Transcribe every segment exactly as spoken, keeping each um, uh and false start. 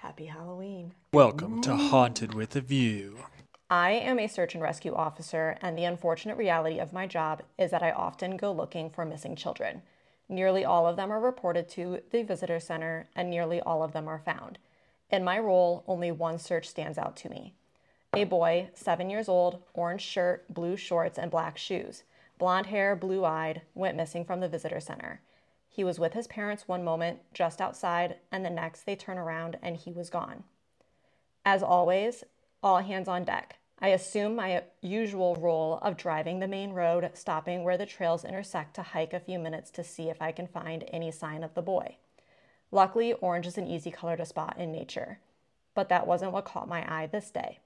Happy Halloween. Welcome to Haunted with a View. I am a search and rescue officer, and the unfortunate reality of my job is that I often go looking for missing children. Nearly all of them are reported to the visitor center, and nearly all of them are found. In my role, only one search stands out to me. A boy, seven years old, orange shirt, blue shorts, and black shoes, blonde hair, blue-eyed, went missing from the visitor center. He was with his parents one moment, just outside, and the next they turn around and he was gone. As always, all hands on deck. I assume my usual role of driving the main road, stopping where the trails intersect to hike a few minutes to see if I can find any sign of the boy. Luckily, orange is an easy color to spot in nature, but that wasn't what caught my eye this day.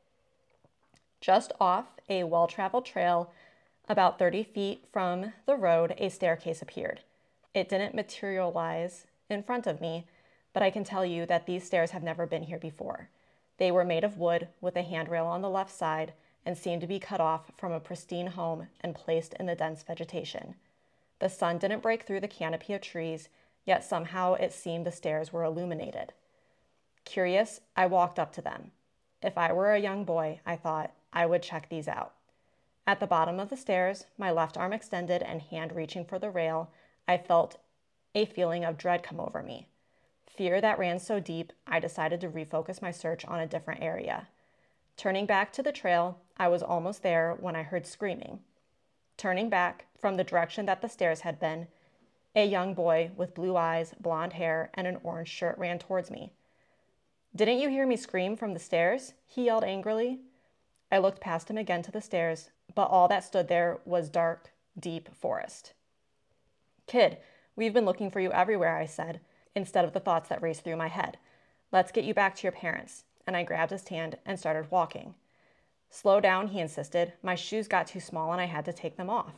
Just off a well-traveled trail, about thirty feet from the road, a staircase appeared. It didn't materialize in front of me, but I can tell you that these stairs have never been here before. They were made of wood with a handrail on the left side and seemed to be cut off from a pristine home and placed in the dense vegetation. The sun didn't break through the canopy of trees, yet somehow it seemed the stairs were illuminated. Curious, I walked up to them. If I were a young boy, I thought, I would check these out. At the bottom of the stairs, my left arm extended and hand reaching for the rail, I felt a feeling of dread come over me. Fear that ran so deep, I decided to refocus my search on a different area. Turning back to the trail, I was almost there when I heard screaming. Turning back from the direction that the stairs had been, a young boy with blue eyes, blonde hair, and an orange shirt ran towards me. "Didn't you hear me scream from the stairs?" he yelled angrily. I looked past him again to the stairs, but all that stood there was dark, deep forest. "Kid, we've been looking for you everywhere," I said, instead of the thoughts that raced through my head. "Let's get you back to your parents." And I grabbed his hand and started walking. "Slow down," he insisted. My shoes got too small and I had to take them off.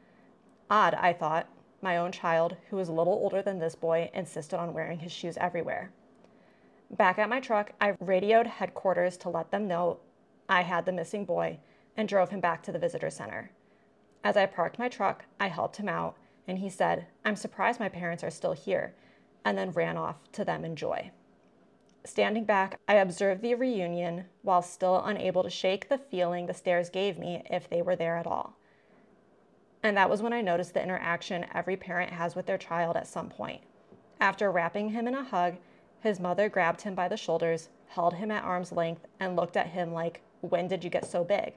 Odd, I thought. My own child, who was a little older than this boy, insisted on wearing his shoes everywhere. Back at my truck, I radioed headquarters to let them know I had the missing boy and drove him back to the visitor center. As I parked my truck, I helped him out, and he said, "I'm surprised my parents are still here," and then ran off to them in joy. Standing back, I observed the reunion while still unable to shake the feeling the stairs gave me if they were there at all. And that was when I noticed the interaction every parent has with their child at some point. After wrapping him in a hug, his mother grabbed him by the shoulders, held him at arm's length, and looked at him like, "When did you get so big?"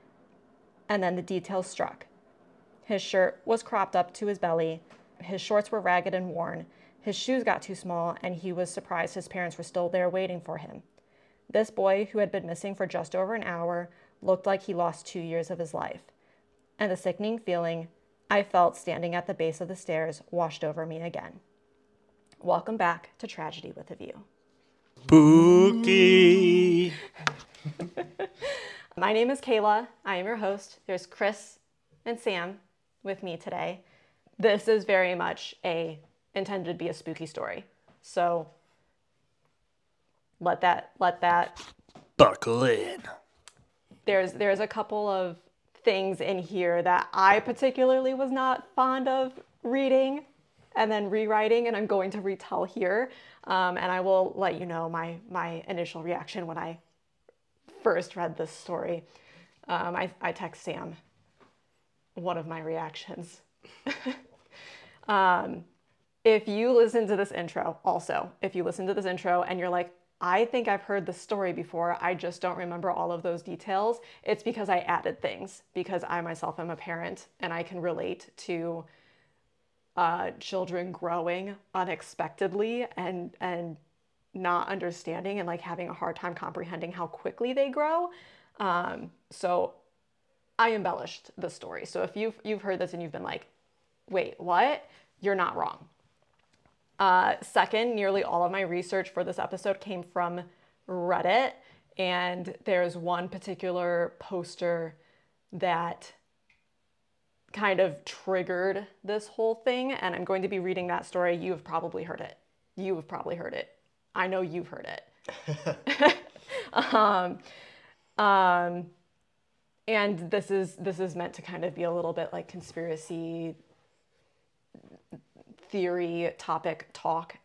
And then the details struck. His shirt was cropped up to his belly, his shorts were ragged and worn, his shoes got too small, and he was surprised his parents were still there waiting for him. This boy, who had been missing for just over an hour, looked like he lost two years of his life. And the sickening feeling I felt standing at the base of the stairs washed over me again. Welcome back to Tragedy with a View. Spooky! My name is Kayla. I am your host. There's Chris and Sam with me today. This is very much a intended to be a spooky story. So let that let that Buckle in. There's there's a couple of things in here that I particularly was not fond of reading and then rewriting, and I'm going to retell here. Um, and I will let you know my my initial reaction when I first read this story. Um, I, I text Sam one of my reactions. um, if you listen to this intro, also, if you listen to this intro and you're like, I think I've heard this story before, I just don't remember all of those details, it's because I added things, because I myself am a parent and I can relate to uh, children growing unexpectedly and and not understanding and like having a hard time comprehending how quickly they grow. Um, so I embellished the story. So if you've, you've heard this and you've been like, wait, what? You're not wrong. Uh, second, nearly all of my research for this episode came from Reddit. And there's one particular poster that kind of triggered this whole thing. And I'm going to be reading that story. You have probably heard it. You have probably heard it. I know you've heard it. um, um, and this is this is meant to kind of be a little bit like conspiracy theory topic talk.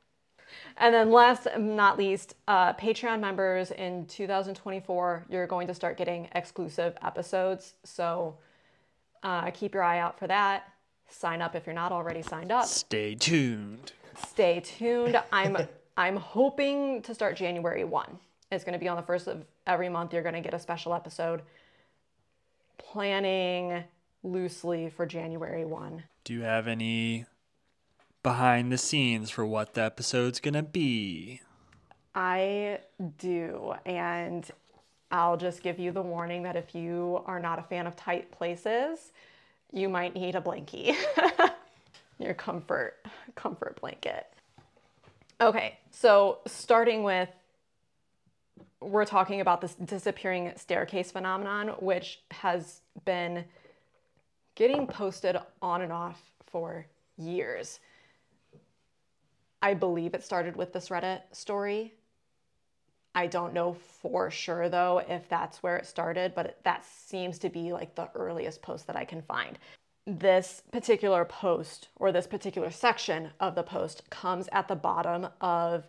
And then last but not least, uh, Patreon members in two thousand twenty-four, you're going to start getting exclusive episodes. So uh, keep your eye out for that. Sign up if you're not already signed up. Stay tuned. Stay tuned. I'm I'm hoping to start January first. It's going to be on the first of every month. You're going to get a special episode. Planning loosely for January first. Do you have any behind the scenes for what the episode's going to be? I do. And I'll just give you the warning that if you are not a fan of tight places, you might need a blankie. Your comfort, comfort blanket. Okay, so starting with, we're talking about this disappearing staircase phenomenon, which has been getting posted on and off for years. I believe it started with this Reddit story. I don't know for sure, though, if that's where it started, but it, that seems to be like the earliest post that I can find. This particular post, or this particular section of the post, comes at the bottom of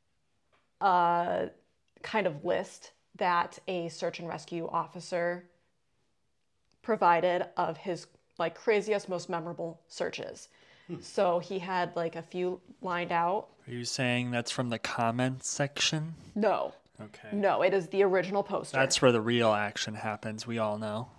a kind of list that a search and rescue officer provided of his like craziest, most memorable searches. Hmm. So he had like a few lined out. Are you saying that's from the comments section? No. Okay. No, it is the original poster. That's where the real action happens, we all know.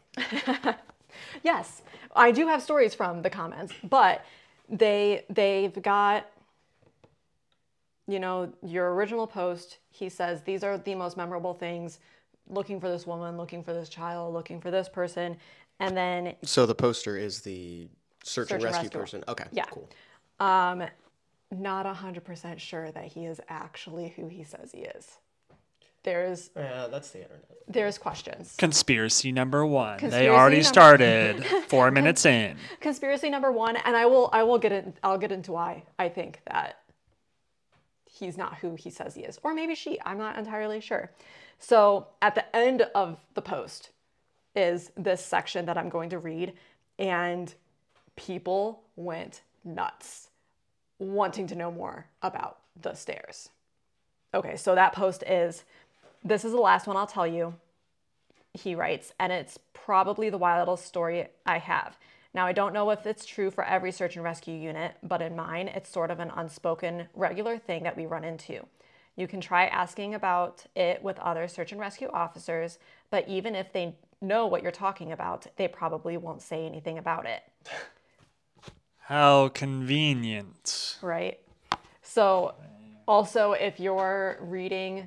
Yes, I do have stories from the comments, but they, they've got, you know, your original post. He says, these are the most memorable things, looking for this woman, looking for this child, looking for this person. And then... So the poster is the search, search and rescue, rescue person. Okay, yeah. Cool. Um, not one hundred percent sure that he is actually who he says he is. There's... Yeah, that's the internet. There's questions. Conspiracy number one. Conspiracy they already number... started four minutes in. Conspiracy number one, and I will I will get in, I'll get into why I think that he's not who he says he is, or maybe she. I'm not entirely sure. So at the end of the post is this section that I'm going to read, and people went nuts, wanting to know more about the stairs. Okay, so that post is. This is the last one I'll tell you, he writes, and it's probably the wildest story I have. Now, I don't know if it's true for every search and rescue unit, but in mine, it's sort of an unspoken, regular thing that we run into. You can try asking about it with other search and rescue officers, but even if they know what you're talking about, they probably won't say anything about it. How convenient. Right? So, also, if you're reading...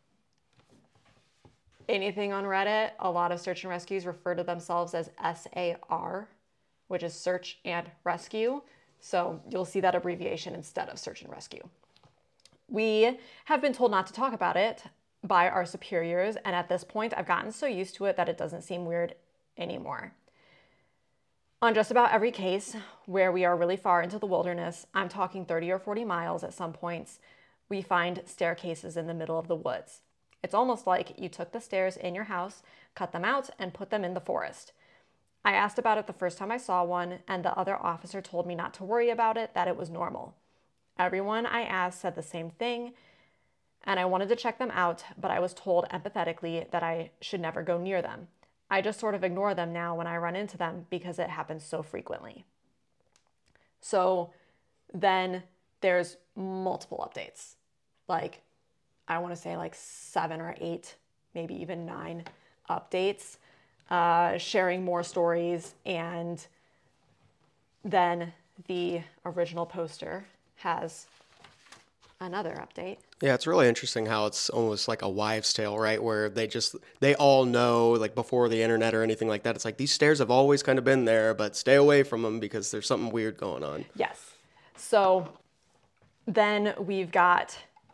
anything on Reddit, a lot of search and rescues refer to themselves as S A R, which is search and rescue. So you'll see that abbreviation instead of search and rescue. We have been told not to talk about it by our superiors, and at this point, I've gotten so used to it that it doesn't seem weird anymore. On just about every case where we are really far into the wilderness, I'm talking thirty or forty miles at some points, we find staircases in the middle of the woods. It's almost like you took the stairs in your house, cut them out, and put them in the forest. I asked about it the first time I saw one, and the other officer told me not to worry about it, that it was normal. Everyone I asked said the same thing, and I wanted to check them out, but I was told empathetically that I should never go near them. I just sort of ignore them now when I run into them because it happens so frequently. So then there's multiple updates. Like, I want to say like seven or eight, maybe even nine updates, uh, sharing more stories. And then the original poster has another update. Yeah, it's really interesting how it's almost like a wives' tale, right? Where they just, they all know, like before the internet or anything like that, it's like these stairs have always kind of been there, but stay away from them because there's something weird going on. Yes. So then we've got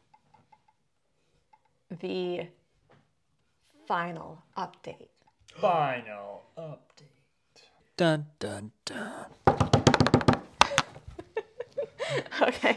the final update. Final update. Dun, dun, dun. Okay.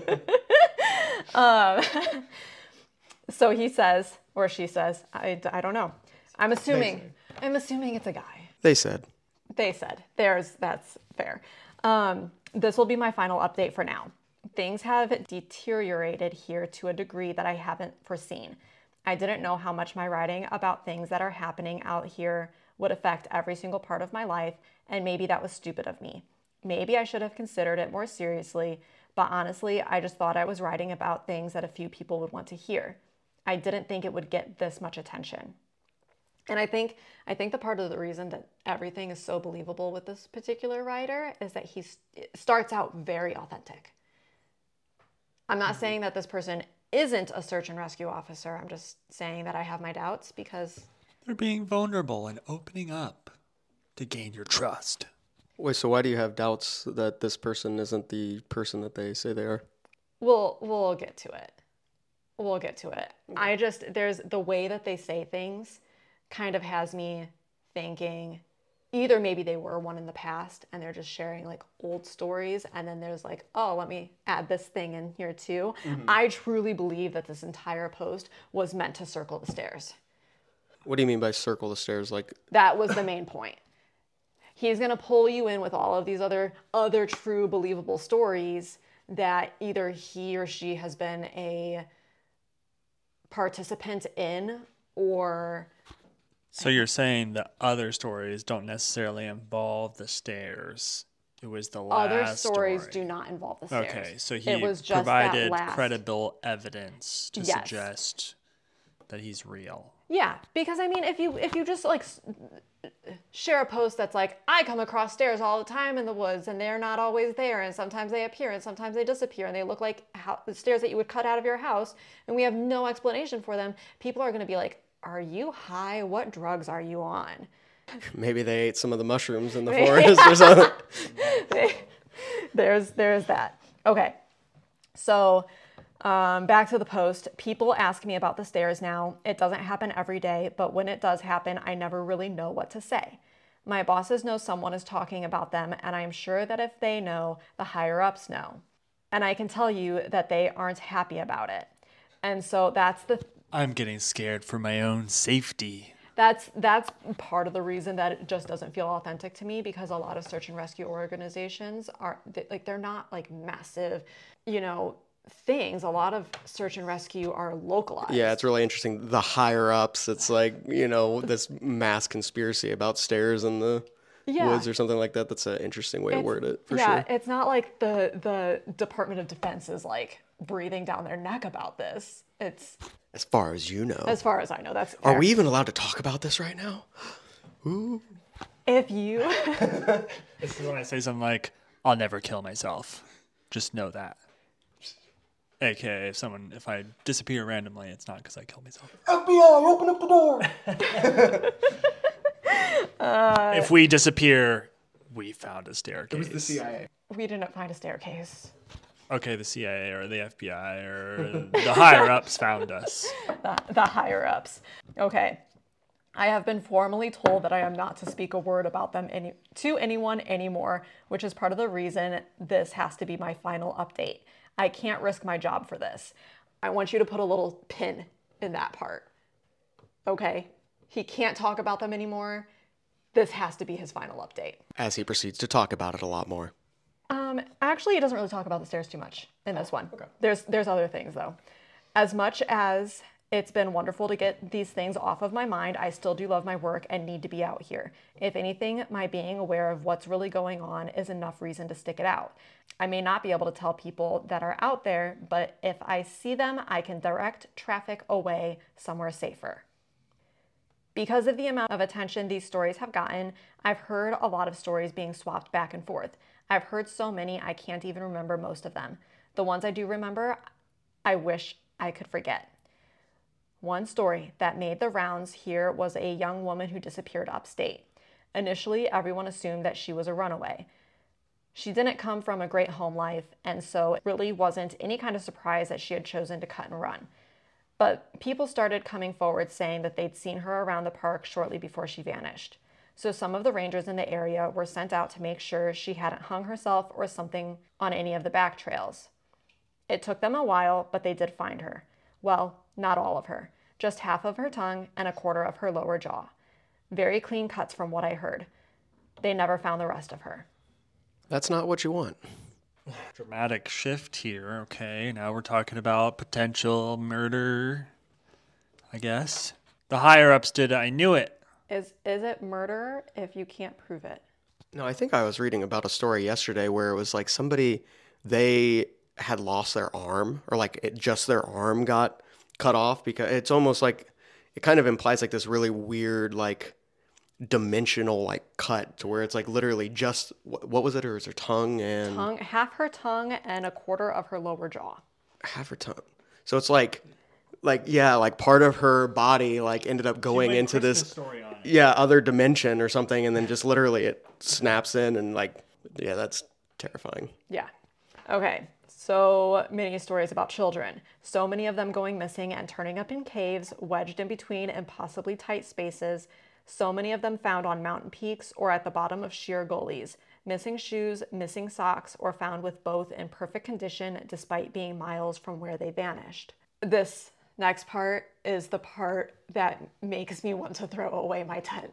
um, so he says, or she says, I, I don't know. I'm assuming, I'm assuming it's a guy. They said. They said. There's, that's fair. Um, this will be my final update for now. Things have deteriorated here to a degree that I haven't foreseen. I didn't know how much my writing about things that are happening out here would affect every single part of my life, and maybe that was stupid of me. Maybe I should have considered it more seriously, but honestly, I just thought I was writing about things that a few people would want to hear. I didn't think it would get this much attention. And I think I think the part of the reason that everything is so believable with this particular writer is that he starts out very authentic. I'm not mm-hmm. saying that this person isn't a search and rescue officer. I'm just saying that I have my doubts because they're being vulnerable and opening up to gain your trust. Wait, so why do you have doubts that this person isn't the person that they say they are? We'll we'll get to it. We'll get to it. Okay. I just there's the way that they say things kind of has me thinking either maybe they were one in the past and they're just sharing like old stories, and then there's like, oh, let me add this thing in here too. Mm-hmm. I truly believe that this entire post was meant to circle the stairs. What do you mean by circle the stairs? Like that was the main point. He's going to pull you in with all of these other other true believable stories that either he or she has been a participant in, or so you're saying the other stories don't necessarily involve the stairs. It was the last Other stories story. do not involve the stairs. Okay, so he it was just provided that last... credible evidence to yes. suggest that he's real. Yeah, because I mean, if you if you just like share a post that's like, I come across stairs all the time in the woods and they're not always there, and sometimes they appear and sometimes they disappear and they look like how, the stairs that you would cut out of your house, and we have no explanation for them, people are going to be like, are you high? What drugs are you on? Maybe they ate some of the mushrooms in the forest or something. there's there's that. Okay, so um, back to the post. People ask me about the stairs now. It doesn't happen every day, but when it does happen, I never really know what to say. My bosses know someone is talking about them, and I'm sure that if they know, the higher-ups know. And I can tell you that they aren't happy about it. And so that's the... Th- I'm getting scared for my own safety. That's that's part of the reason that it just doesn't feel authentic to me, because a lot of search and rescue organizations are like, they're not like massive, you know, things. A lot of search and rescue are localized. Yeah, it's really interesting. The higher ups, it's like, you know, this mass conspiracy about stairs in the yeah. woods or something like that. That's an interesting way it's, to word it, for yeah, sure. Yeah, it's not like the the Department of Defense is like breathing down their neck about this. It's as far as you know. As far as I know, that's fair. Are we even allowed to talk about this right now? Ooh. If you This is when I say something like, I'll never kill myself. Just know that. A K A if someone if I disappear randomly, it's not because I killed myself. F B I, open up the door. uh, if we disappear, we found a staircase. It was the C I A. We didn't find a staircase. Okay, the C I A or the F B I or the higher-ups found us. The, the higher-ups. Okay. I have been formally told that I am not to speak a word about them any, to anyone anymore, which is part of the reason this has to be my final update. I can't risk my job for this. I want you to put a little pin in that part. Okay? He can't talk about them anymore. This has to be his final update. As he proceeds to talk about it a lot more. Um, actually, he doesn't really talk about the stairs too much in this one. Okay. There's there's other things, though. As much as it's been wonderful to get these things off of my mind, I still do love my work and need to be out here. If anything, my being aware of what's really going on is enough reason to stick it out. I may not be able to tell people that are out there, but if I see them, I can direct traffic away somewhere safer. Because of the amount of attention these stories have gotten, I've heard a lot of stories being swapped back and forth. I've heard so many, I can't even remember most of them. The ones I do remember, I wish I could forget. One story that made the rounds here was a young woman who disappeared upstate. Initially, everyone assumed that she was a runaway. She didn't come from a great home life, and so it really wasn't any kind of surprise that she had chosen to cut and run. But people started coming forward saying that they'd seen her around the park shortly before she vanished. So some of the rangers in the area were sent out to make sure she hadn't hung herself or something on any of the back trails. It took them a while, but they did find her. Well, not all of her. Just half of her tongue and a quarter of her lower jaw. Very clean cuts from what I heard. They never found the rest of her. That's not what you want. Dramatic shift here. Okay, now we're talking about potential murder, I guess. The higher-ups did it. I knew it. Is is it murder if you can't prove it? No, I think I was reading about a story yesterday where it was like somebody, they had lost their arm, or like it, just their arm got cut off, because it's almost like, it kind of implies like this really weird, like dimensional like cut to where it's like literally just, what, what was it? Or is her tongue and Tongue, half her tongue and a quarter of her lower jaw. half her tongue. So it's like, like, yeah, like part of her body like ended up going went into Christmas this, story on it. yeah, other dimension or something. And then just literally it snaps in and like, yeah, that's terrifying. Yeah. Okay. So many stories about children. So many of them going missing and turning up in caves, wedged in between impossibly tight spaces. So many of them found on mountain peaks or at the bottom of sheer gullies. Missing shoes, missing socks, or found with both in perfect condition despite being miles from where they vanished. This next part is the part that makes me want to throw away my tent.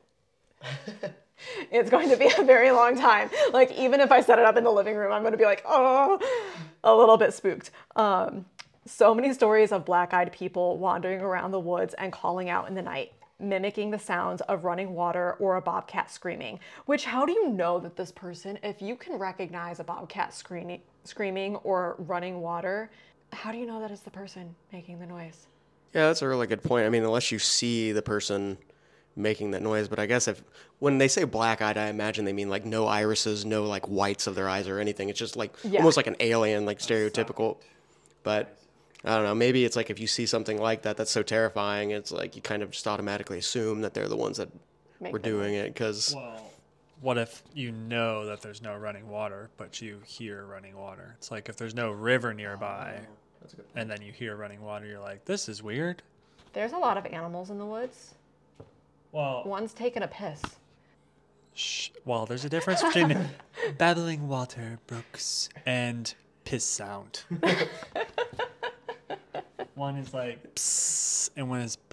It's going to be a very long time. Like, even if I set it up in the living room, I'm going to be like, oh, a little bit spooked. Um, so many stories of black-eyed people wandering around the woods and calling out in the night, mimicking the sounds of running water or a bobcat screaming. Which, how do you know that this person, if you can recognize a bobcat screaming, screaming or running water, how do you know that it's the person making the noise? Yeah, that's a really good point. I mean, unless you see the person making that noise, but I guess if, when they say black-eyed, I imagine they mean like no irises, no like whites of their eyes or anything. It's just like Yeah. almost like an alien, like stereotypical. But I don't know, maybe it's like if you see something like that that's so terrifying, it's like you kind of just automatically assume that they're the ones that Make were the doing it, because Well, what if you know that there's no running water, but you hear running water? It's like if there's no river nearby, and then you hear running water, you're like, this is weird. There's a lot of animals in the woods. Well, One's taking a piss. sh- well, there's a difference between babbling water brooks and piss sound. One is like psst, and one is.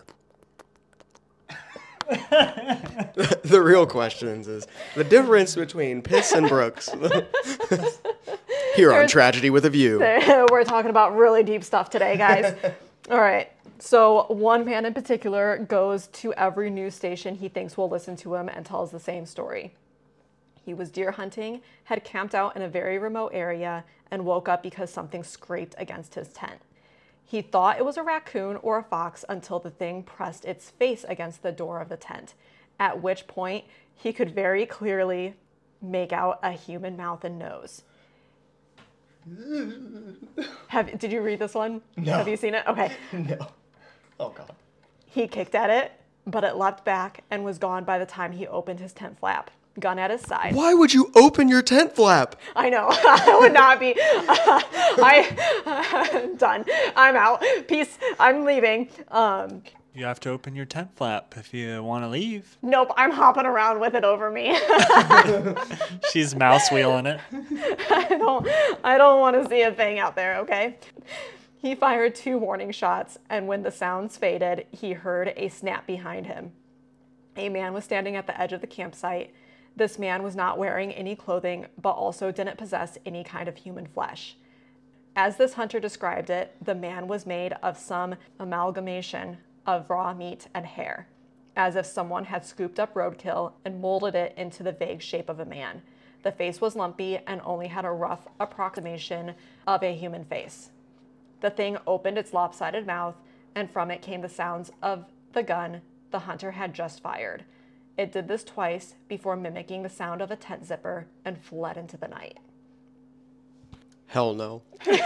the real questions is the difference between piss and brooks. Here on Tragedy with a View. We're talking about really deep stuff today, guys. All right. So one man in particular goes to every news station he thinks will listen to him and tells the same story. He was deer hunting, had camped out in a very remote area, and woke up because something scraped against his tent. He thought it was a raccoon or a fox until the thing pressed its face against the door of the tent, at which point he could very clearly make out a human mouth and nose. Have did you read this one? No. Have you seen it? Okay. No. Oh, God. He kicked at it, but it leapt back and was gone by the time he opened his tent flap, gun at his side. Why would you open your tent flap? I know. I would not be. Uh, I done. I'm out. Peace. I'm leaving. Um, You have to open your tent flap if you want to leave. nope. I'm hopping around with it over me. She's mouse wheeling it. I don't. I don't want to see a thing out there. Okay. He fired two warning shots, and when the sounds faded, he heard a snap behind him. A man was standing at the edge of the campsite. This man was not wearing any clothing, but also didn't possess any kind of human flesh. As this hunter described it, the man was made of some amalgamation of raw meat and hair, as if someone had scooped up roadkill and molded it into the vague shape of a man. The face was lumpy and only had a rough approximation of a human face. The thing opened its lopsided mouth, and from it came the sounds of the gun the hunter had just fired. It did this twice before mimicking the sound of a tent zipper and fled into the night. Hell no.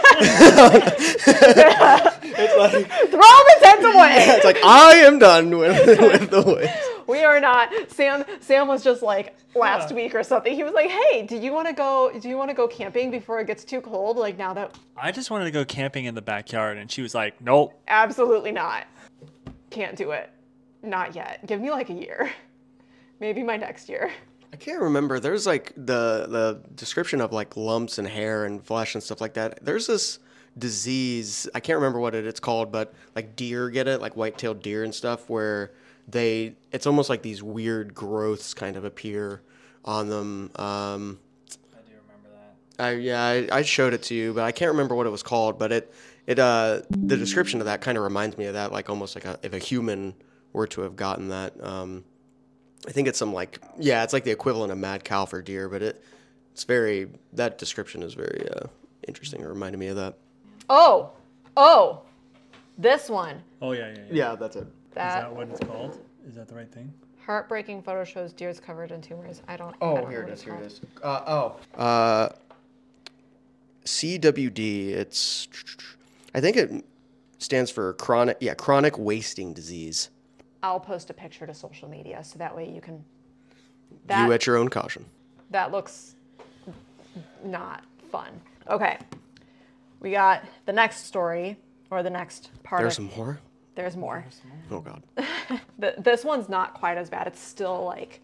It's like, throw the tent away. It's like, I am done with, with the woods. We are not. Sam Sam was just like last week or something. He was like, "Hey, do you want to go? Do you want to go camping before it gets too cold? Like now that." I just wanted to go camping in the backyard, and she was like, nope. Absolutely not. Can't do it. Not yet. Give me like a year. Maybe my next year. I can't remember. There's like the the description of like lumps and hair and flesh and stuff like that. There's this disease. I can't remember what it, it's called, but like deer get it, like white-tailed deer and stuff, where they it's almost like these weird growths kind of appear on them. Um, I do remember that. I yeah, I, I showed it to you, but I can't remember what it was called. But it it uh the description of that kind of reminds me of that, like almost like a, if a human were to have gotten that. Um, I think it's some like yeah, it's like the equivalent of mad cow for deer, but it it's very that description is very uh, interesting. It reminded me of that. Oh, oh, this one. Oh yeah, yeah, yeah. Yeah, that's it. Is That that what it's called? Is that the right thing? heartbreaking photo shows deers covered in tumors. I don't. I Oh, don't here know it what is. it's Here it called. is. Uh, oh. Uh, C W D. It's. I think it stands for chronic. Yeah, chronic wasting disease. I'll post a picture to social media so that way you can. View That at your own caution. that looks not fun. Okay, we got the next story or the next part. There's of, more. There's more. Oh God. The, this one's not quite as bad. It's still like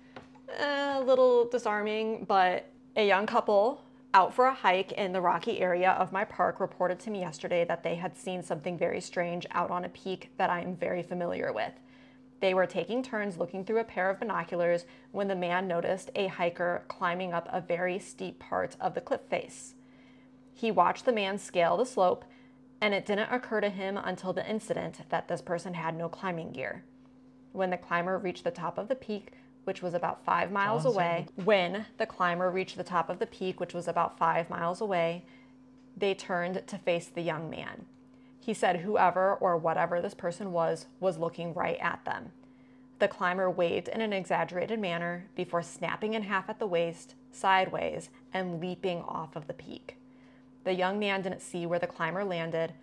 a little disarming, but a young couple out for a hike in the rocky area of my park reported to me yesterday that they had seen something very strange out on a peak that I am very familiar with. They were taking turns looking through a pair of binoculars when the man noticed a hiker climbing up a very steep part of the cliff face. He watched the man scale the slope, and it didn't occur to him until the incident that this person had no climbing gear. When the climber reached the top of the peak, which was about five miles away, when the climber reached the top of the peak, which was about five miles away, they turned to face the young man. He said whoever or whatever this person was, was looking right at them. The climber waved in an exaggerated manner before snapping in half at the waist, sideways, and leaping off of the peak. The young man didn't see where the climber landed.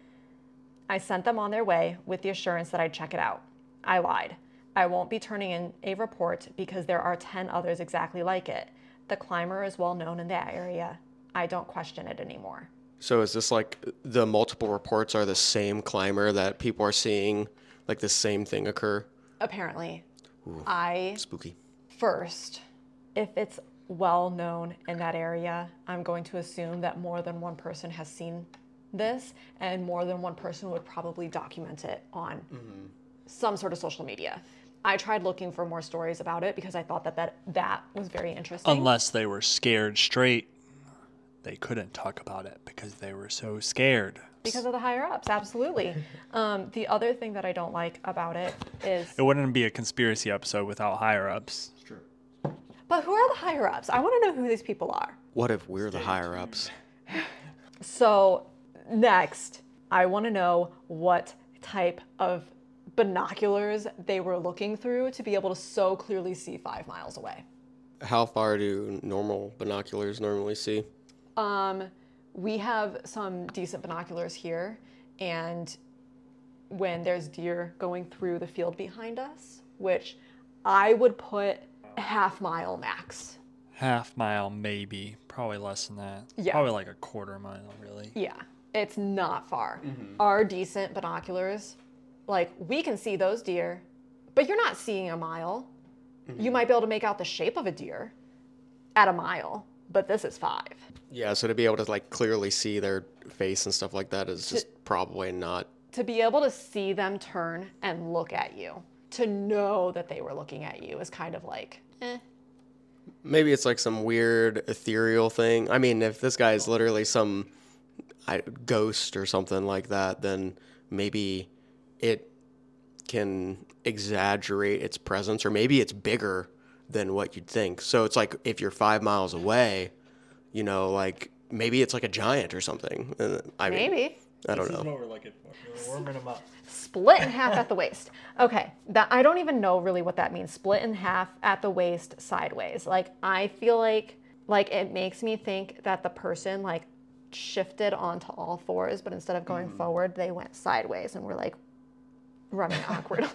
I sent them on their way with the assurance that I'd check it out. I lied. I won't be turning in a report because there are ten others exactly like it. The climber is well known in that area. I don't question it anymore. So is this like the multiple reports are the same climber that people are seeing, like the same thing occur? Apparently, Ooh, I spooky. first, if it's well known in that area, I'm going to assume that more than one person has seen this, and more than one person would probably document it on mm-hmm. some sort of social media. I tried looking for more stories about it because I thought that that, that was very interesting. Unless they were scared straight, they couldn't talk about it because they were so scared. Because of the higher ups, absolutely. Um, the other thing that I don't like about it is... It wouldn't be a conspiracy episode without higher ups. It's true. But who are the higher ups? I want to know who these people are. What if we're the higher ups? So next, I want to know what type of binoculars they were looking through to be able to so clearly see five miles away. How far do normal binoculars normally see? Um, we have some decent binoculars here, and when there's deer going through the field behind us, which I would put half mile max. Half mile, maybe. Probably less than that. Yeah. Probably like a quarter mile, really. Yeah, it's not far. Mm-hmm. Our decent binoculars, like, we can see those deer, but you're not seeing a mile. Mm-hmm. You might be able to make out the shape of a deer at a mile, but this is five. Yeah, so to be able to like clearly see their face and stuff like that is just To- probably not. To be able to see them turn and look at you, to know that they were looking at you is kind of like, eh. Maybe it's like some weird ethereal thing. I mean, if this guy is literally some I, ghost or something like that, then maybe it can exaggerate its presence, or maybe it's bigger than what you'd think. So it's like if you're five miles away, you know, like maybe it's like a giant or something. Uh, I mean, Maybe. I don't This is know. what we're looking for. We're warming them up. Split in half at the waist. Okay, that I don't even know really what that means. Split in half at the waist sideways. Like, I feel like like it makes me think that the person like shifted onto all fours, but instead of going Mm. forward, they went sideways and were like running awkwardly.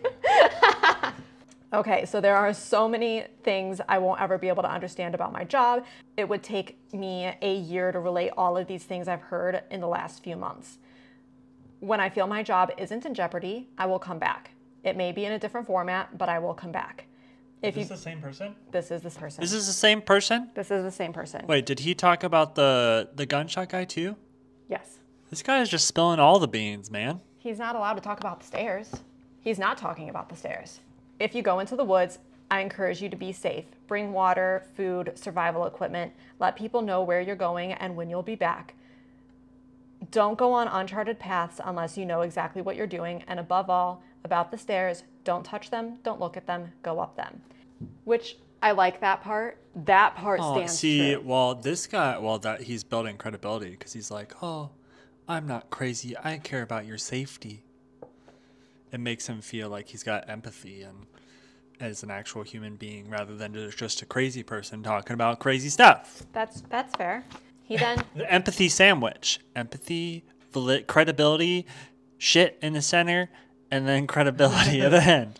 Okay, so there are so many things I won't ever be able to understand about my job. It would take me a year to relate all of these things I've heard in the last few months. When I feel my job isn't in jeopardy, I will come back. It may be in a different format, but I will come back. If Is you, this the same person? this is this person. Is this the same person? This is the same person. Wait, did he talk about the the gunshot guy too? Yes. This guy is just spilling all the beans, man. He's not allowed to talk about the stairs. He's not talking about the stairs. If you go into the woods, I encourage you to be safe. Bring water, food, survival equipment. Let people know where you're going and when you'll be back. Don't go on uncharted paths unless you know exactly what you're doing. And above all, about the stairs, don't touch them, don't look at them, go up them. Which I like that part. That part Oh, stands see, true. well, this guy, well, that he's building credibility because he's like, oh, I'm not crazy. I care about your safety. It makes him feel like he's got empathy and as an actual human being rather than just a crazy person talking about crazy stuff. That's that's fair. He then The empathy sandwich. Empathy, vali- credibility, shit in the center, and then credibility at the end.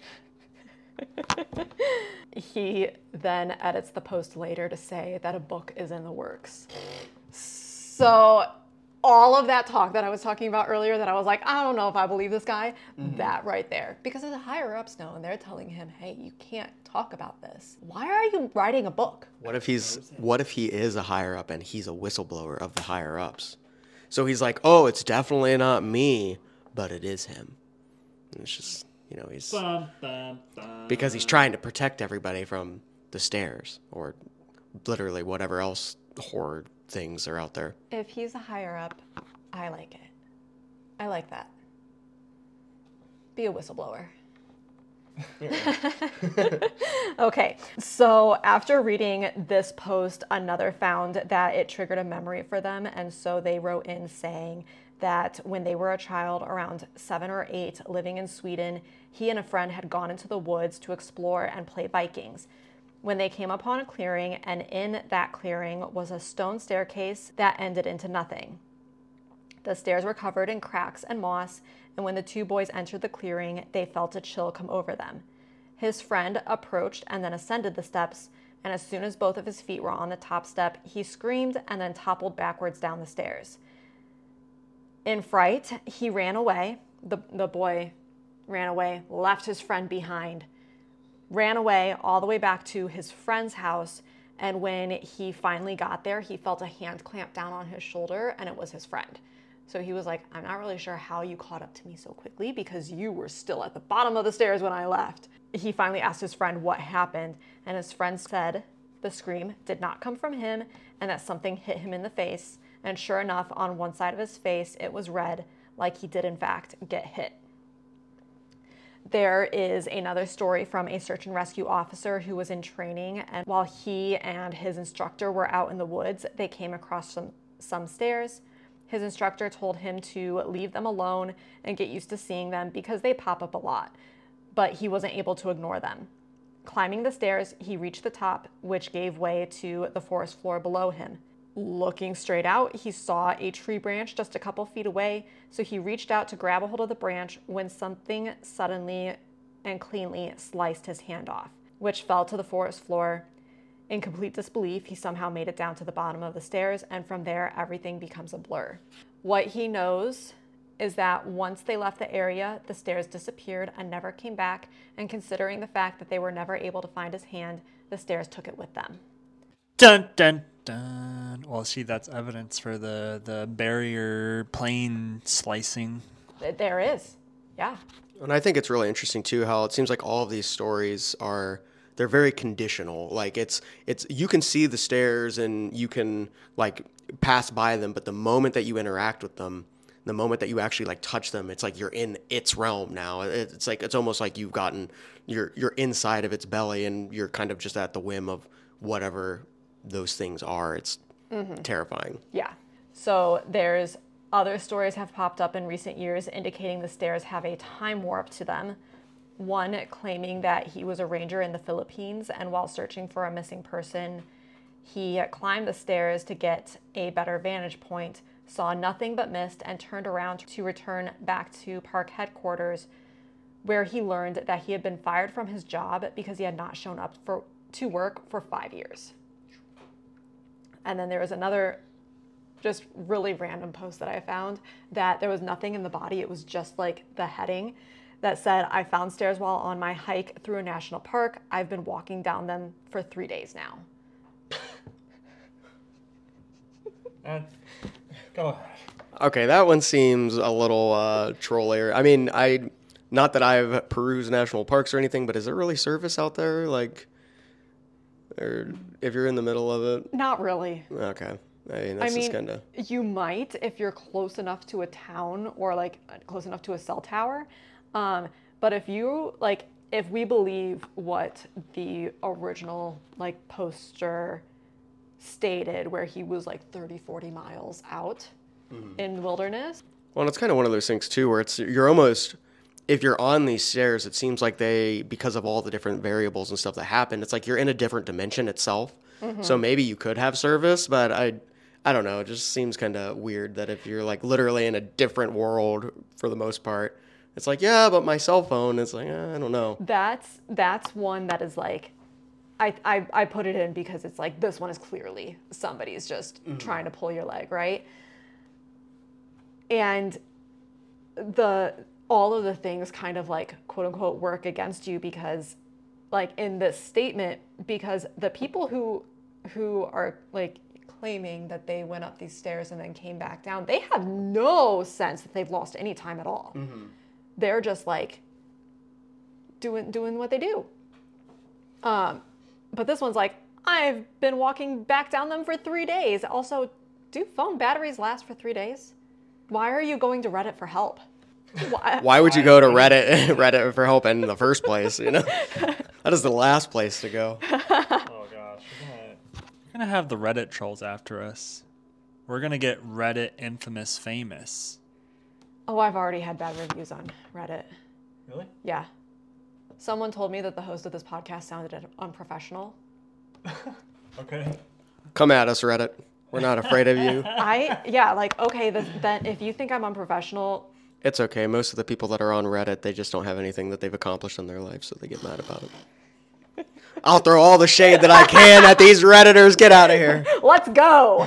he then edits the post later to say that a book is in the works. So all of that talk that I was talking about earlier that I was like, I don't know if I believe this guy, mm-hmm. that right there. Because the higher ups know and they're telling him, hey, you can't talk about this. Why are you writing a book? What if he's what if he is a higher up and he's a whistleblower of the higher ups? So he's like, oh, it's definitely not me, but it is him. And it's just, you know, he's Bum, bum, bum. because he's trying to protect everybody from the stairs or literally whatever else horror things are out there. If he's a higher up, I like it. I like that. Be a whistleblower. Okay, so after reading this post, another found that it triggered a memory for them, and so they wrote in saying that when they were a child, around seven or eight, living in Sweden, he and a friend had gone into the woods to explore and play Vikings. When they came upon a clearing, and in that clearing was a stone staircase that ended into nothing. The stairs were covered in cracks and moss, and when the two boys entered the clearing, they felt a chill come over them. His friend approached and then ascended the steps, and as soon as both of his feet were on the top step, he screamed and then toppled backwards down the stairs. In fright, he ran away. The, the boy ran away, left his friend behind, ran away all the way back to his friend's house, and when he finally got there, he felt a hand clamp down on his shoulder, and it was his friend. So he was like, I'm not really sure how you caught up to me so quickly because you were still at the bottom of the stairs when I left. He finally asked his friend what happened, and his friend said the scream did not come from him and that something hit him in the face. And sure enough, on one side of his face, it was red, like he did in fact get hit. There is another story from a search and rescue officer who was in training, and while he and his instructor were out in the woods, they came across some, some stairs. His instructor told him to leave them alone and get used to seeing them because they pop up a lot, but he wasn't able to ignore them. Climbing the stairs, he reached the top, which gave way to the forest floor below him. Looking straight out, he saw a tree branch just a couple feet away, so he reached out to grab a hold of the branch when something suddenly and cleanly sliced his hand off, which fell to the forest floor. In complete disbelief, he somehow made it down to the bottom of the stairs, and from there, everything becomes a blur. What he knows is that once they left the area, the stairs disappeared and never came back, and considering the fact that they were never able to find his hand, the stairs took it with them. Dun, dun, dun. Well, see, that's evidence for the, the barrier plane slicing. There is, yeah. And I think it's really interesting, too, how it seems like all of these stories are... they're very conditional. Like it's, it's, you can see the stairs and you can like pass by them, but the moment that you interact with them, the moment that you actually like touch them, it's like you're in its realm now. It's like, it's almost like you've gotten, you're, you're inside of its belly and you're kind of just at the whim of whatever those things are. It's mm-hmm. terrifying. Yeah. So there's other stories have popped up in recent years indicating the stairs have a time warp to them. One claiming that he was a ranger in the Philippines, and while searching for a missing person, he climbed the stairs to get a better vantage point, saw nothing but mist, and turned around to return back to park headquarters, where he learned that he had been fired from his job because he had not shown up for to work for five years. And then there was another just really random post that I found that there was nothing in the body. It was just like the heading that said, I found stairs while on my hike through a national park. I've been walking down them for three days now. Uh, go ahead. Okay, that one seems a little uh, trollier. I mean, I not that I've perused national parks or anything, but is there really service out there? Like, or if you're in the middle of it? Not really. Okay. I mean, that's I mean, just kind of... you might if you're close enough to a town or like close enough to a cell tower. Um, but if you like, if we believe what the original like poster stated, where he was like thirty, forty miles out mm-hmm. in wilderness. Well, it's kind of one of those things too, where it's, you're almost, if you're on these stairs, it seems like they, because of all the different variables and stuff that happen, it's like you're in a different dimension itself. Mm-hmm. So maybe you could have service, but I, I don't know. It just seems kind of weird that if you're like literally in a different world for the most part, it's like, yeah, but my cell phone, it's like, eh, I don't know. That's, that's one that is like, I, I, I put it in because it's like, this one is clearly somebody's just mm-hmm. trying to pull your leg, right? And the, all of the things kind of like, quote unquote, work against you because like in this statement, because the people who, who are like, claiming that they went up these stairs and then came back down, they have no sense that they've lost any time at all. Mm-hmm. They're just like doing doing what they do. Um, but this one's like, I've been walking back down them for three days. Also, do phone batteries last for three days? Why are you going to Reddit for help? Why, Why would you go to Reddit Reddit for help in the first place? You know, that is the last place to go. Oh gosh. We're gonna have the Reddit trolls after us. We're gonna get Reddit infamous famous. Oh, I've already had bad reviews on Reddit. Really? Yeah. Someone told me that the host of this podcast sounded unprofessional. Okay. Come at us, Reddit. We're not afraid of you. I, yeah, like, okay, the, then if you think I'm unprofessional... It's okay. Most of the people that are on Reddit, they just don't have anything that they've accomplished in their life, so they get mad about it. I'll throw all the shade that I can at these Redditors. Get out of here. Let's go.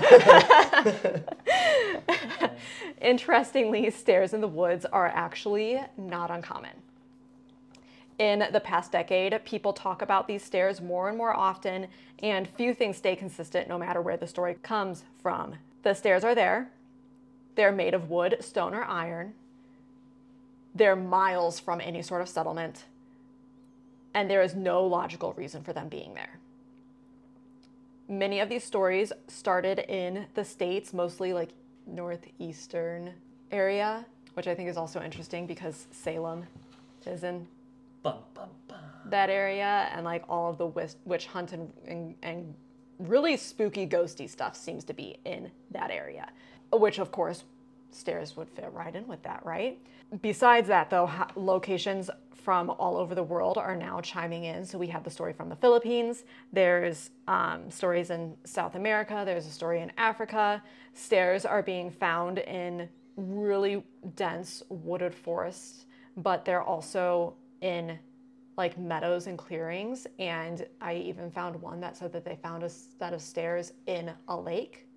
Interestingly, stairs in the woods are actually not uncommon. In the past decade, people talk about these stairs more and more often, and few things stay consistent no matter where the story comes from. The stairs are there. They're made of wood, stone, or iron. They're miles from any sort of settlement. And there is no logical reason for them being there. Many of these stories started in the States, mostly like northeastern area, which I think is also interesting because Salem is in bum, bum, bum. that area, and like all of the witch, witch hunt and, and, and really spooky ghosty stuff seems to be in that area, which of course stairs would fit right in with that, right? Besides that though, ha- locations from all over the world are now chiming in. So we have the story from the Philippines. There's um, stories in South America. There's a story in Africa. Stairs are being found in really dense wooded forests, but they're also in like meadows and clearings. And I even found one that said that they found a set of stairs in a lake.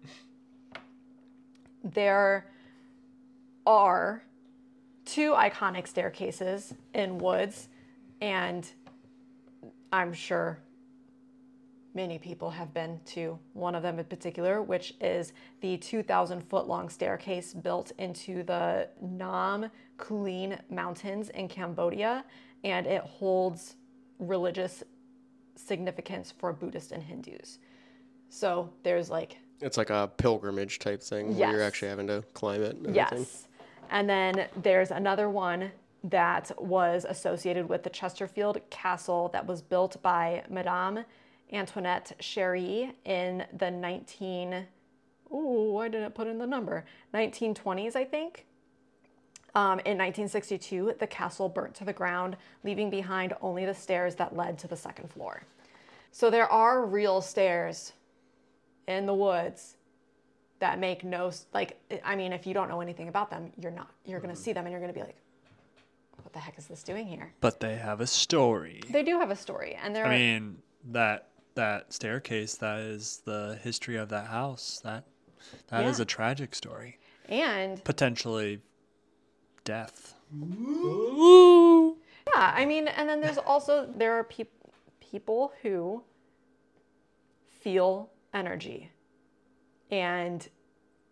There are two iconic staircases in woods, and I'm sure many people have been to one of them in particular, which is the two thousand foot long staircase built into the Nam Kulin Mountains in Cambodia, and it holds religious significance for Buddhists and Hindus. So there's like... It's like a pilgrimage type thing, yes. where you're actually having to climb it and everything. Yes. And then there's another one that was associated with the Chesterfield Castle that was built by Madame Antoinette Cherie in the nineteen, ooh, why didn't it put in the number? nineteen twenties, I think. Um, in nineteen sixty-two, the castle burnt to the ground, leaving behind only the stairs that led to the second floor. So there are real stairs in the woods that make no, like, I mean, if you don't know anything about them, you're not, you're going to see them and you're going to be like, what the heck is this doing here? But they have a story. They do have a story. And they're, I mean, that, that staircase, that is the history of that house. That, that yeah. is a tragic story. And potentially death. Ooh. Yeah. I mean, and then there's also, there are pe- people who feel energy. And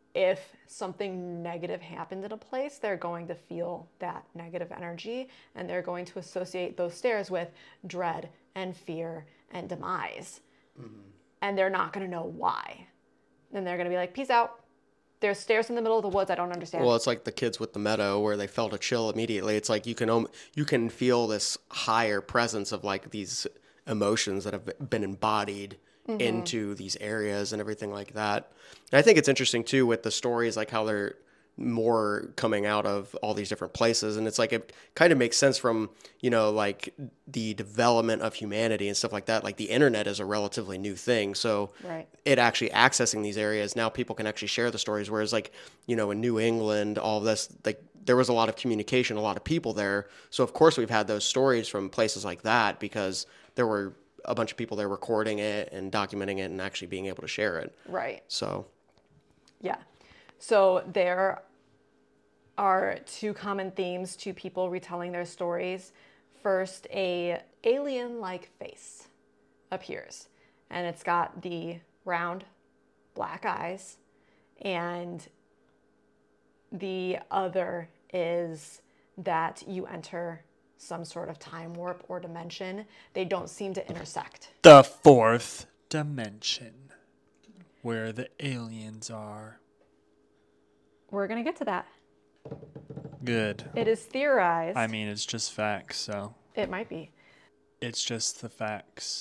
if something negative happened in a place, they're going to feel that negative energy, and they're going to associate those stairs with dread and fear and demise. Mm-hmm. And they're not going to know why. And they're going to be like, peace out. There's stairs in the middle of the woods. I don't understand. Well, it's like the kids with the meadow where they felt a chill immediately. It's like you can you can feel this higher presence of like these emotions that have been embodied mm-hmm. into these areas and everything like that. And I think it's interesting too with the stories, like how they're more coming out of all these different places. And it's like, it kind of makes sense from, you know, like the development of humanity and stuff like that. Like the internet is a relatively new thing. So right. it actually accessing these areas, now people can actually share the stories. Whereas like, you know, in New England, all of this, like there was a lot of communication, a lot of people there. So of course we've had those stories from places like that because there were a bunch of people there recording it and documenting it and actually being able to share it. Right. So. Yeah. So there are two common themes to people retelling their stories. First, a alien-like face appears, and it's got the round black eyes, and the other is that you enter some sort of time warp or dimension. They don't seem to intersect. The fourth dimension, where the aliens are. We're going to get to that. Good. It is theorized. I mean, it's just facts, so. It might be. It's just the facts.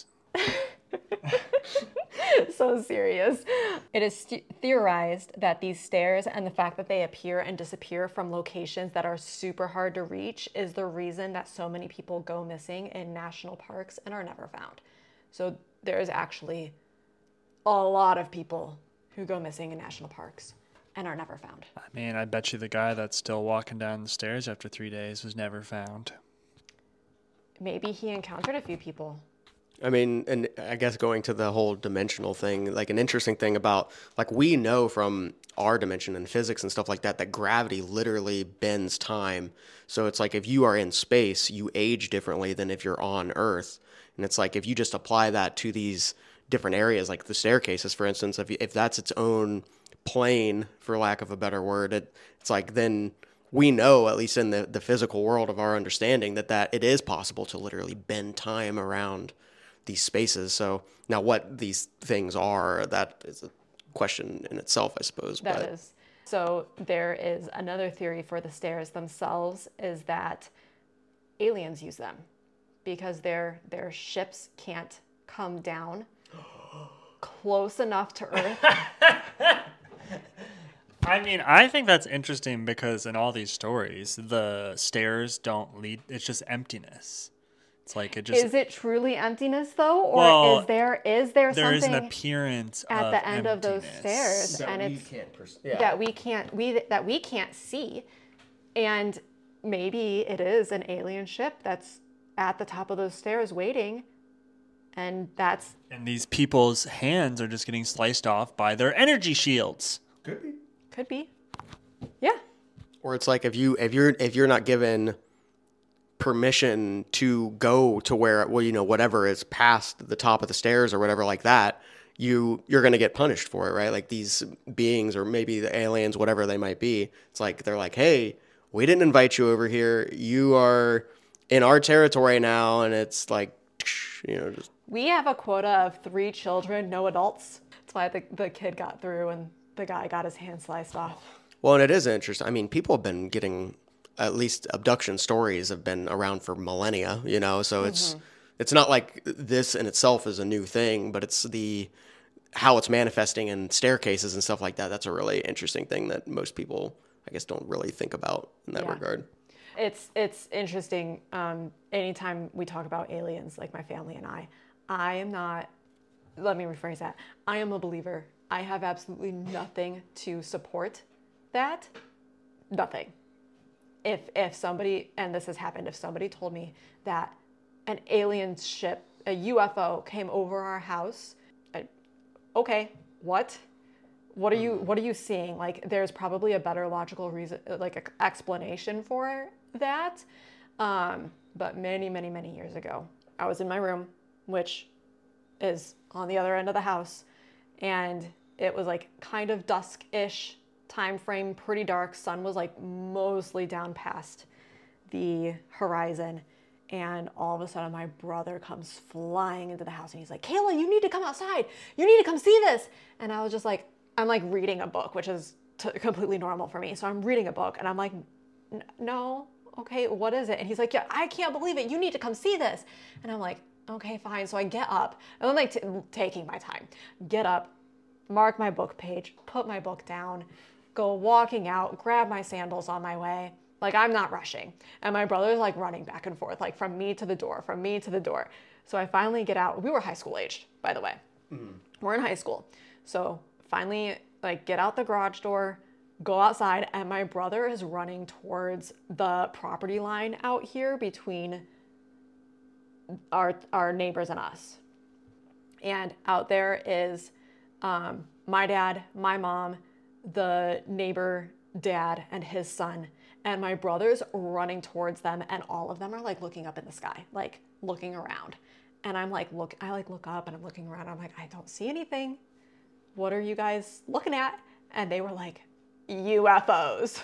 So serious. It is st- theorized that these stairs and the fact that they appear and disappear from locations that are super hard to reach is the reason that so many people go missing in national parks and are never found. So there is actually a lot of people who go missing in national parks and are never found. I mean, I bet you the guy that's still walking down the stairs after three days was never found. Maybe he encountered a few people. I mean, and I guess going to the whole dimensional thing, like an interesting thing about, like we know from our dimension and physics and stuff like that, that gravity literally bends time. So it's like if you are in space, you age differently than if you're on Earth. And it's like if you just apply that to these different areas, like the staircases, for instance, if, if that's its own plane, for lack of a better word, it, it's like then we know, at least in the, the physical world of our understanding, that, that it is possible to literally bend time around these spaces. So now what these things are, that is a question in itself, I suppose. That but. is. So there is another theory for the stairs themselves, is that aliens use them because their their ships can't come down close enough to Earth. I mean, I think that's interesting because in all these stories, the stairs don't lead, it's just emptiness. It's like it just. Is it truly emptiness though, or well, is there is there, there something is an appearance at of the end emptiness. of those stairs, That and we it's can't pers- yeah. that we can't we that we can't see, and maybe it is an alien ship that's at the top of those stairs waiting, and that's And these people's hands are just getting sliced off by their energy shields. Could be. could be, yeah. Or it's like if you if you're if you're not given permission to go to where, well, you know, whatever is past the top of the stairs or whatever like that, you you're going to get punished for it, right? Like these beings, or maybe the aliens, whatever they might be, it's like they're like, hey, we didn't invite you over here, you are in our territory now. And it's like, you know, just We have a quota of three children, no adults. That's why the, the kid got through and the guy got his hand sliced off. well, and it is interesting. I mean, people have been getting, at least abduction stories have been around for millennia, you know, so it's mm-hmm. it's not like this in itself is a new thing, but it's the how it's manifesting in staircases and stuff like that. That's a really interesting thing that most people, I guess, don't really think about in that yeah. regard. It's it's interesting. Um, anytime we talk about aliens, like my family and I, I am not, let me rephrase that. I am a believer. I have absolutely nothing to support that. Nothing. If if somebody, and this has happened, if somebody told me that an alien ship, a U F O came over our house, I, okay, what? What are you what are you seeing? Like, there's probably a better logical reason, like a explanation for that. Um, but many, many, many years ago, I was in my room, which is on the other end of the house, and it was like kind of dusk-ish time frame, pretty dark. Sun was like mostly down past the horizon. And all of a sudden my brother comes flying into the house and he's like, Kayla, you need to come outside. You need to come see this. And I was just like, I'm like reading a book, which is t- completely normal for me. So I'm reading a book and I'm like, no, okay, what is it? And he's like, yeah, I can't believe it. You need to come see this. And I'm like, okay, fine. So I get up and I'm like t- taking my time, get up, mark my book page, put my book down, go walking out, grab my sandals on my way. Like, I'm not rushing. And my brother's like running back and forth, like from me to the door, from me to the door. So I finally get out. We were high school aged, by the way. Mm-hmm. We're in high school. So finally, like, get out the garage door, go outside, and my brother is running towards the property line out here between our our neighbors and us. And out there is um, my dad, my mom, the neighbor dad, and his son. And my brother's running towards them, and all of them are like looking up in the sky, like looking around. And I'm like, look, I like look up and I'm looking around. I'm like, I don't see anything. What are you guys looking at? And they were like, U F Os.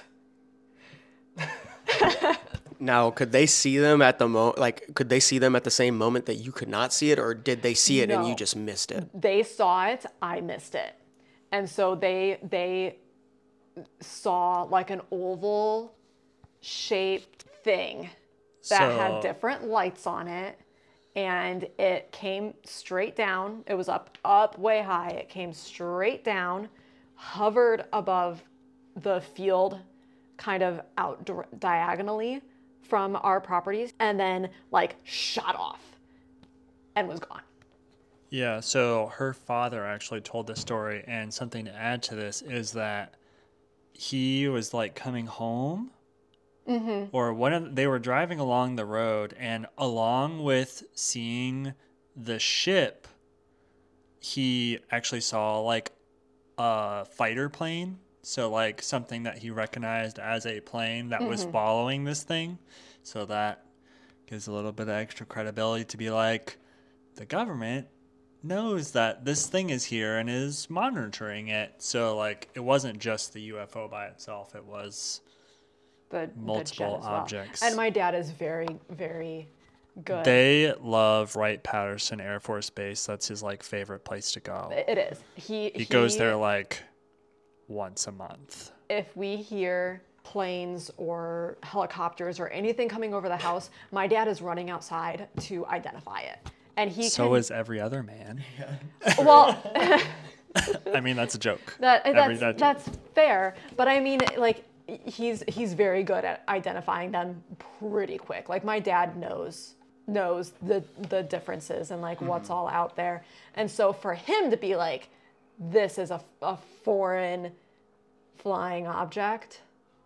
Now, could they see them at the mo? Like, could they see them at the same moment that you could not see it, or did they see it No. and you just missed it? They saw it. I missed it. And so they they saw like an oval shaped thing that So- had different lights on it, and it came straight down. It was up up way high. It came straight down, hovered above the field, kind of out di- diagonally from our properties, and then like shot off and was gone. Yeah, so her father actually told this story, and something to add to this is that he was like coming home, mm-hmm. or one of they were driving along the road, and along with seeing the ship, he actually saw like a fighter plane. So like something that he recognized as a plane that mm-hmm. was following this thing. So that gives a little bit of extra credibility to be like, the government knows that this thing is here and is monitoring it. So like it wasn't just the U F O by itself. It was the multiple the objects. Well. And my dad is very, very good. They love Wright-Patterson Air Force Base. That's his like favorite place to go. It is. He he, he goes there like once a month. If we hear planes or helicopters or anything coming over the house, my dad is running outside to identify it. And he so can, is every other man. Well, I mean, that's a joke. That every, that's, that's fair, but I mean, like he's he's very good at identifying them pretty quick. Like my dad knows knows the the differences and like mm-hmm. what's all out there. And so for him to be like, this is a, a foreign flying object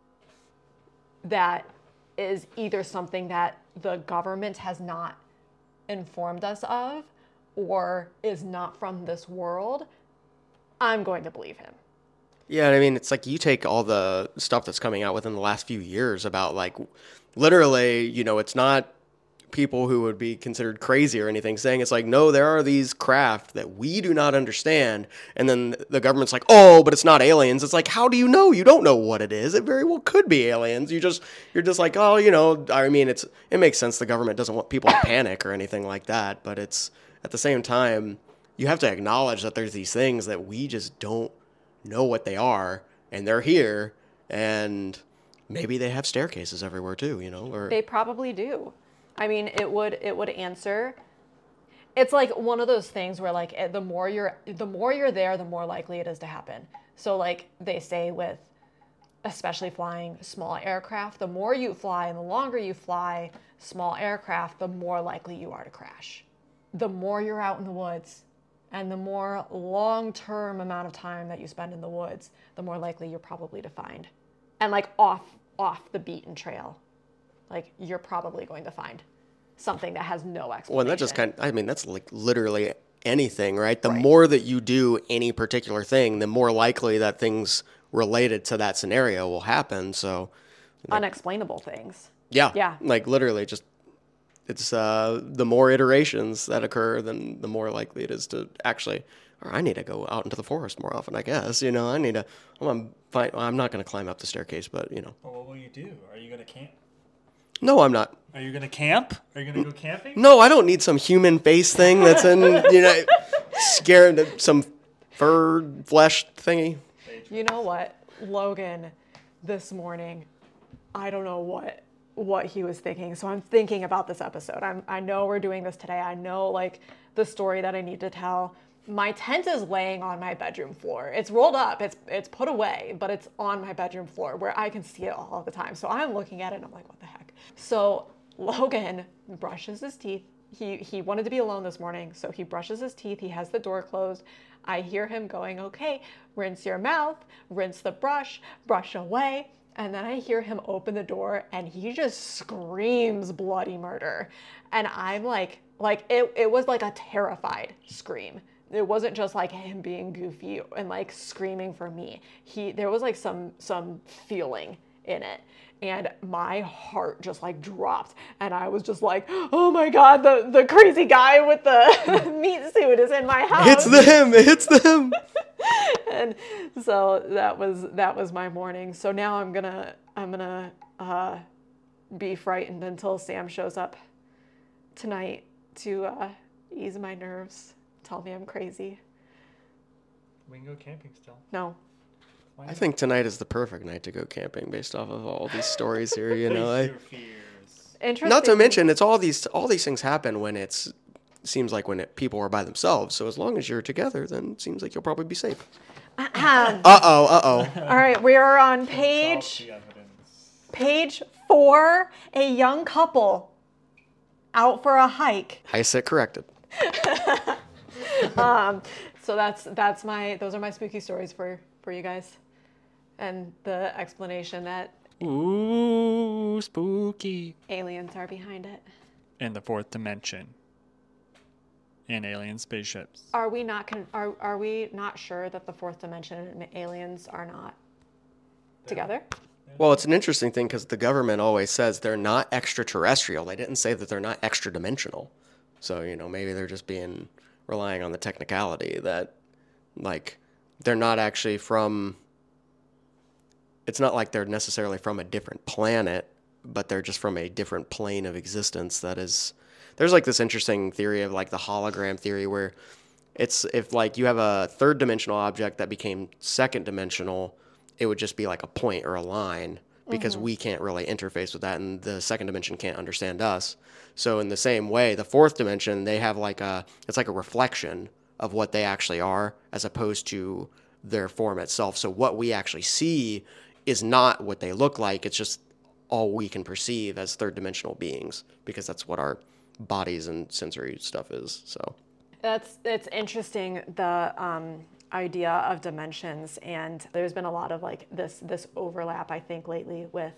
that is either something that the government has not informed us of or is not from this world, I'm going to believe him. Yeah, I mean, it's like you take all the stuff that's coming out within the last few years about like literally, you know, it's not people who would be considered crazy or anything saying it's like, no, there are these craft that we do not understand. And then the government's like, oh, but it's not aliens. It's like, how do you know? You don't know what it is. It very well could be aliens. You just, you're just like, oh, you know, I mean, it's, it makes sense. The government doesn't want people to panic or anything like that. But it's at the same time, you have to acknowledge that there's these things that we just don't know what they are, and they're here, and maybe they have staircases everywhere too, you know, or they probably do. I mean, it would it would answer. It's like one of those things where like the more you're the more you're there, the more likely it is to happen. So like they say with especially flying small aircraft, the more you fly and the longer you fly small aircraft, the more likely you are to crash. The more you're out in the woods and the more long-term amount of time that you spend in the woods, the more likely you're probably to find. And like off off the beaten trail. Like, you're probably going to find something that has no explanation. Well, and that just kind of, I mean, that's like literally anything, right? The right. more that you do any particular thing, the more likely that things related to that scenario will happen. So, like, unexplainable things. Yeah. Yeah. Like, literally, just, it's uh, the more iterations that occur, then the more likely it is to actually or I need to go out into the forest more often, I guess. You know, I need to, I'm, fine, I'm not going to climb up the staircase, but, you know. Well, what will you do? Are you going to camp? No, I'm not. Are you going to camp? Are you going to go camping? No, I don't need some human face thing that's in, you know, scared, some fur flesh thingy. You know what? Logan, this morning, I don't know what what he was thinking. So I'm thinking about this episode. I'm, I know we're doing this today. I know, like, the story that I need to tell. My tent is laying on my bedroom floor. It's rolled up. It's it's put away, but it's on my bedroom floor where I can see it all the time. So I'm looking at it and I'm like, what the heck? So Logan brushes his teeth. He he wanted to be alone this morning, so he brushes his teeth. He has the door closed. I hear him going, okay, rinse your mouth, rinse the brush, brush away. And then I hear him open the door and he just screams bloody murder. And I'm like, like it, it was like a terrified scream. It wasn't just like him being goofy and like screaming for me. He, there was like some, some feeling in it. And my heart just like dropped. And I was just like, oh my God, the, the crazy guy with the meat suit is in my house. It's them, it's them. And so that was that was my morning. So now I'm gonna I'm gonna uh, be frightened until Sam shows up tonight to uh, ease my nerves, tell me I'm crazy. We can go camping still. No. I think tonight is the perfect night to go camping based off of all these stories here. You know, I, Interesting. not to mention it's all these all these things happen when it's seems like when it, people are by themselves. So as long as you're together, then it seems like you'll probably be safe. Um, Uh oh, uh oh. all right, we are on page page four. A young couple out for a hike. I said corrected. um, so that's that's my those are my spooky stories for for you guys, and the explanation that ooh, spooky aliens are behind it. In the fourth dimension. And alien spaceships. Are we not con- are are we not sure that the fourth dimension and aliens are not together? Well, it's an interesting thing because the government always says they're not extraterrestrial. They didn't say that they're not extra dimensional. So, you know, maybe they're just being relying on the technicality that, like, they're not actually from. It's not like they're necessarily from a different planet, but they're just from a different plane of existence that is. There's like this interesting theory of like the hologram theory where it's if like you have a third dimensional object that became second dimensional, it would just be like a point or a line because mm-hmm. we can't really interface with that and the second dimension can't understand us. So in the same way, the fourth dimension, they have like a, it's like a reflection of what they actually are as opposed to their form itself. So what we actually see is not what they look like. It's just all we can perceive as third dimensional beings because that's what our bodies and sensory stuff is. So that's it's interesting, the um idea of dimensions, and there's been a lot of like this this overlap I think lately with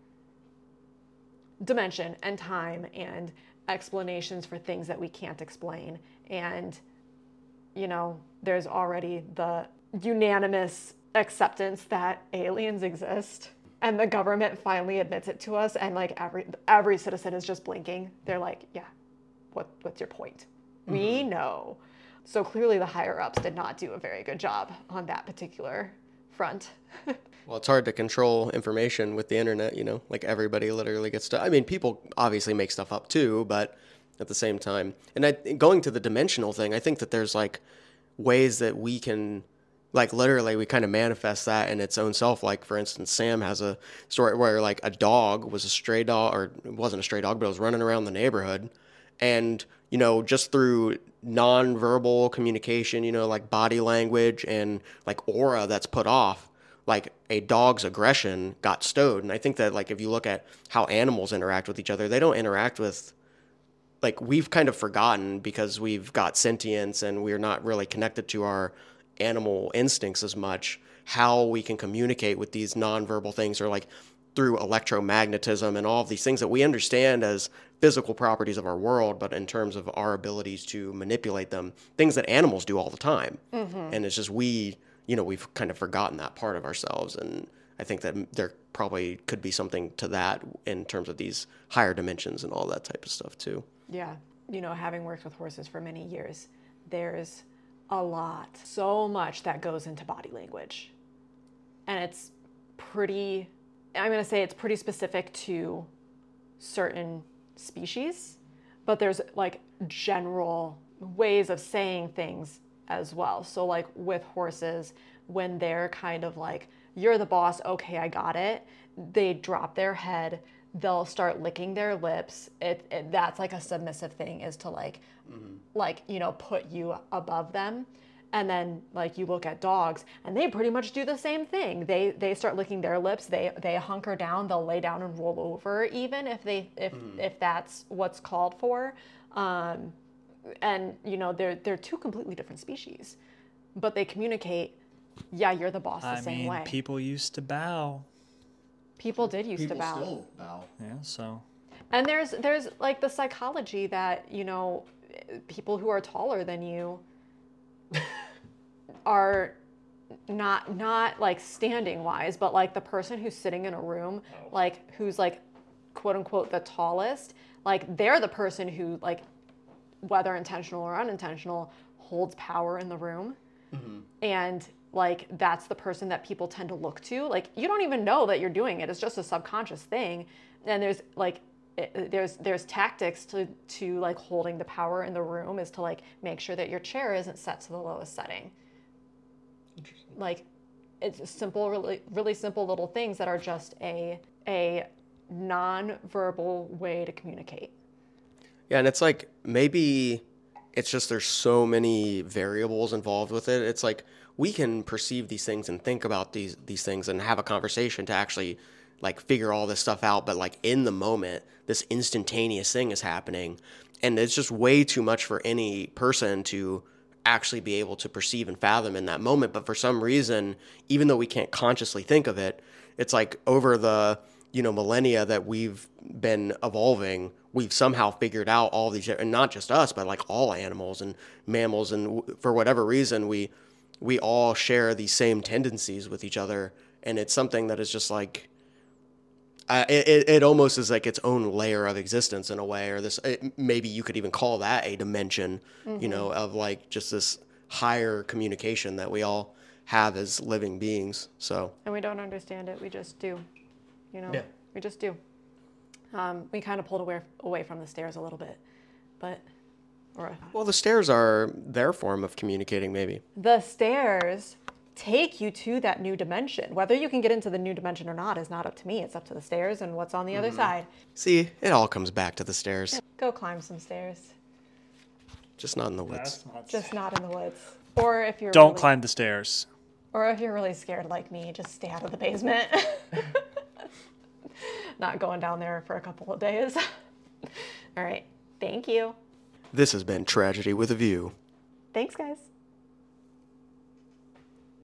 dimension and time and explanations for things that we can't explain. And you know, there's already the unanimous acceptance that aliens exist. And the government finally admits it to us, and like every every citizen is just blinking. They're like, "Yeah, what what's your point?" Mm-hmm. We know. So clearly, the higher ups did not do a very good job on that particular front. Well, it's hard to control information with the internet. You know, like everybody literally gets to. I mean, people obviously make stuff up too, but at the same time, and I, going to the dimensional thing, I think that there's like ways that we can. Like literally we kind of manifest that in its own self. Like for instance, Sam has a story where like a dog was a stray dog, or it wasn't a stray dog, but it was running around the neighborhood. And, you know, just through nonverbal communication, you know, like body language and like aura that's put off, like a dog's aggression got stowed. And I think that like if you look at how animals interact with each other, they don't interact with, like we've kind of forgotten because we've got sentience and we're not really connected to our animal instincts as much, how we can communicate with these nonverbal things, or like through electromagnetism and all of these things that we understand as physical properties of our world, but in terms of our abilities to manipulate them, things that animals do all the time. Mm-hmm. And it's just we, you know, we've kind of forgotten that part of ourselves. And I think that there probably could be something to that in terms of these higher dimensions and all that type of stuff too. Yeah. You know, having worked with horses for many years, there's a lot. So much that goes into body language. And it's pretty, I'm going to say it's pretty specific to certain species, but there's like general ways of saying things as well. So like with horses, when they're kind of like, you're the boss, okay, I got it, they drop their head, they'll start licking their lips. It, it that's like a submissive thing, is to like, mm-hmm. like, you know, put you above them. And then like you look at dogs and they pretty much do the same thing. They they start licking their lips, they they hunker down, they'll lay down and roll over, even if they if mm. if that's what's called for. Um, and you know, they're they're two completely different species, but they communicate, yeah, you're the boss the I same mean, way. People used to bow. People did used people to bow. Still bow. Yeah, so. And there's there's like the psychology that, you know, people who are taller than you are not not like standing wise, but like the person who's sitting in a room, oh. like who's like quote unquote the tallest, like they're the person who, like, whether intentional or unintentional, holds power in the room. Mm-hmm. And like that's the person that people tend to look to. Like you don't even know that you're doing it. It's just a subconscious thing. And there's like it, there's there's tactics to to like holding the power in the room, is to like make sure that your chair isn't set to the lowest setting. Interesting. Like it's simple, really really simple little things that are just a a non-verbal way to communicate. Yeah, and it's like maybe it's just there's so many variables involved with it. It's like we can perceive these things and think about these these things and have a conversation to actually like figure all this stuff out, but like in the moment, this instantaneous thing is happening, and it's just way too much for any person to actually be able to perceive and fathom in that moment. But for some reason, even though we can't consciously think of it, it's like over the, you know, millennia that we've been evolving, we've somehow figured out all these, and not just us, but like all animals and mammals, and for whatever reason, we we all share these same tendencies with each other, and it's something that is just like, uh, it it almost is like its own layer of existence in a way, or this it, maybe you could even call that a dimension, mm-hmm. you know, of like just this higher communication that we all have as living beings. So, and we don't understand it, we just do. You know, yeah. we just do. Um, we kind of pulled away away from the stairs a little bit, but or well, the stairs are their form of communicating, maybe. The stairs take you to that new dimension. Whether you can get into the new dimension or not is not up to me. It's up to the stairs and what's on the mm-hmm. other side. See, it all comes back to the stairs. Yeah, go climb some stairs. Just not in the woods. Not just not in the woods. Or if you're don't really, climb the stairs. Or if you're really scared like me, just stay out of the basement. Not going down there for a couple of days. All right. Thank you. This has been Tragedy with a View. Thanks, guys.